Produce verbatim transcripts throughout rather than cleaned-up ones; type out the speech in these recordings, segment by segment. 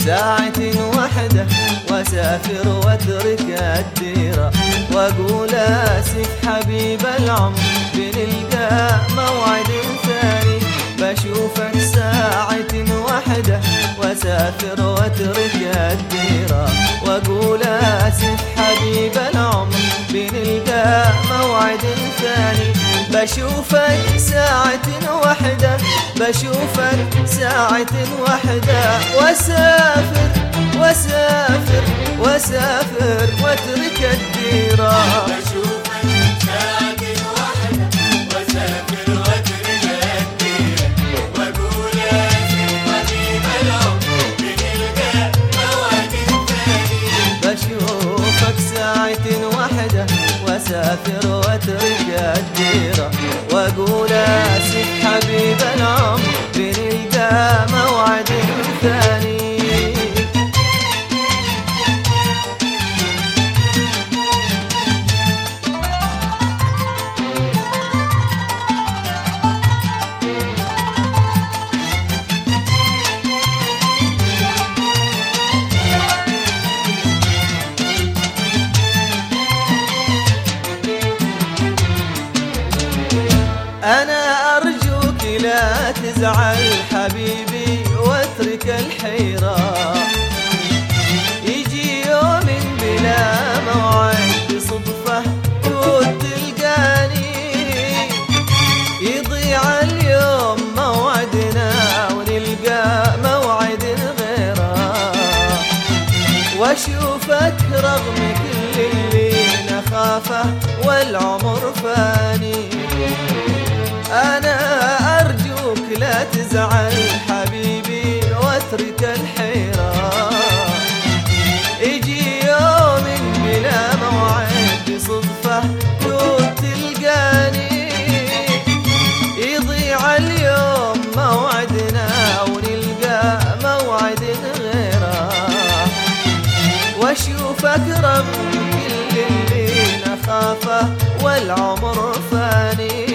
ساعة واحدة واسافر واترك الديرة، واقول اسف حبيب العمر بنلقى موعد ثاني. بشوفك ساعة واحدة واسافر واترك الديرة، واقول اسف حبيب العمر بنلقى موعد ثاني. بشوفك ساعة واحدة بشوفك ساعة واحدة واسافر واسافر واسافر واترك الديرة. بشوفك ساعة واحدة واسافر واترك الديرة، واقول اسف حبيب العمر بنلقى موعد ثاني. بشوفك ساعة واحدة واسافر واترك الديرة، واقول اسف حبيب العمر بنلقى موعد ثاني. أنا أرجوك لا تزعل حبيبي واترك الحيرة، يجي يوم بلا موعد بصدفة تود تلقاني، يضيع اليوم موعدنا ونلقى موعد غيره، واشوفك رغم كل اللي نخافه والعمر فاني. أنا أرجوك لا تزعل حبيبي واترك الحيرة، يجي يوم بلا موعد بصدفة تود تلقاني، يضيع اليوم موعدنا ونلقى موعد غيره، واشوفك رغم كل اللي نخافه والعمر فاني.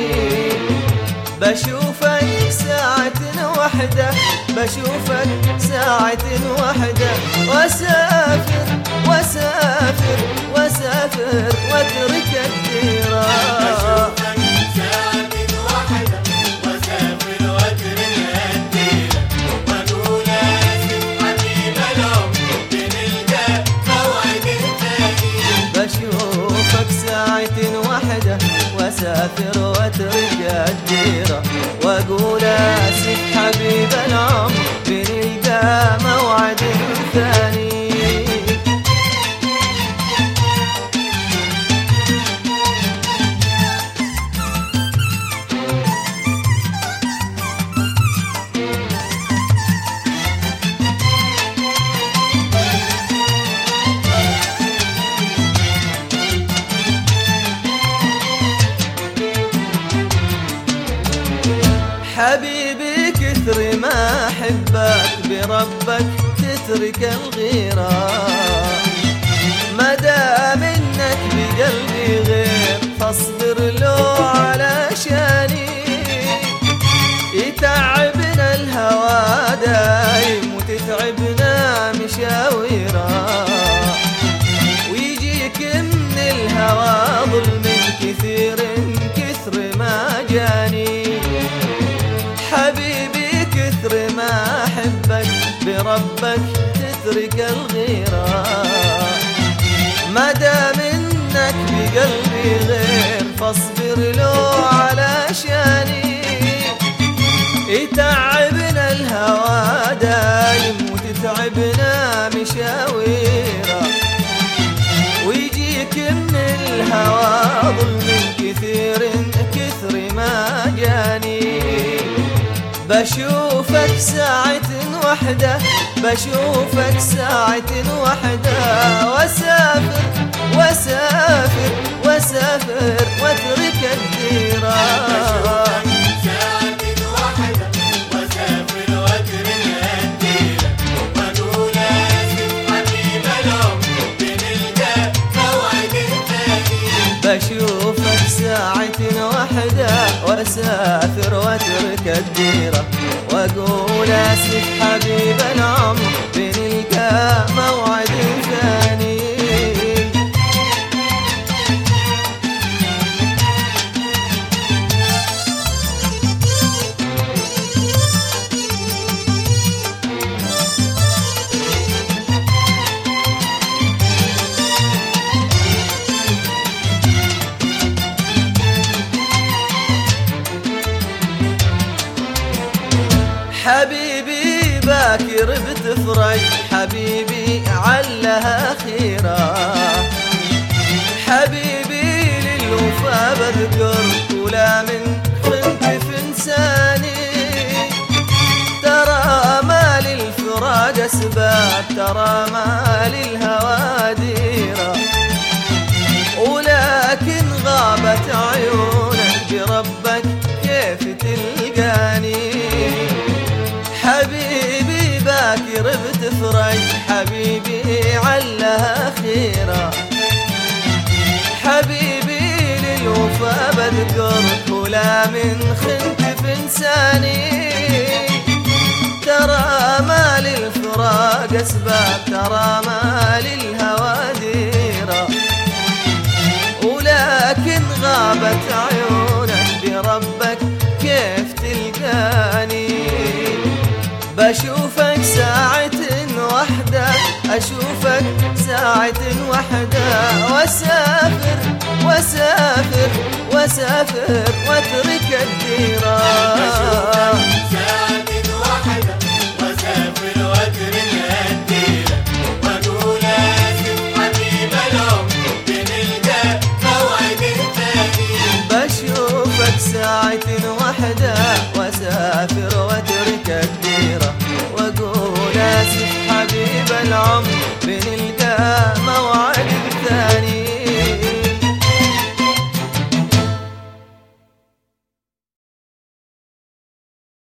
بشوفك ساعة واحدة بشوفك ساعة واحدة واسافر واسافر واسافر واترك الديرة. بشوفك ساعة واحدة واسافر واترك الديرة، واقول اسف حبيب العمر بنلقى موعد ثاني. بشوفك ساعة واحدة واسافر واترك الديرة، واقول اسف حبيب العمر بنلقى موعد ثاني. حبيبي كثر ما أحبك بربك تترك الغيرة، ما دام إنك بقلبي غير فاصبر له علشاني. يتعبنا الهوى دايم وتتعبنا مشاويره، ويجيك من الهوى ظلم كثير كثر ما جاني. حبيبي كثر ما أحبك بربك تترك الغيرة، ما دام إنك بقلبي غير فاصبر له علشاني. يتعبنا الهوى دايم وتتعبنا مشاويره، ويجيك من الهوى ظلم كثير كثر ما جاني. بشوفك ساعة واحدة بشوفك ساعة واحدة واسافر واسافر واسافر واترك الديرة. ساعة واحدة واسافر واترك الديرة، واقول اسف حبيب العمر بنلقى موعد ثاني. بشوفك ساعة واحدة واسافر واترك الديرة، واقول اسف حبيب العمر بنلقى إلى موعد ثاني. حبيبي باكر بتفرج، حبيبي علها خيرة، حبيبي للوفا بذكر ولا من خنت في انساني. ترى ما للفراق اسباب، ترى ما للهوى ديرة، ولكن غابت عيونك بربك كيف تلقاني. حبيبي باكر بتفرج، حبيبي علها خيرة، حبيبي للوفا بذكرك ولا من خنت في انساني. ترى ما للفراق اسباب، ترى ما للهوى ديرة، ولكن غابت عيونك بربك كيف تلقاني. بشوفك ساعة وحدة، أشوفك ساعة وحدة، وأسافر وأسافر وأسافر وأترك الديرة.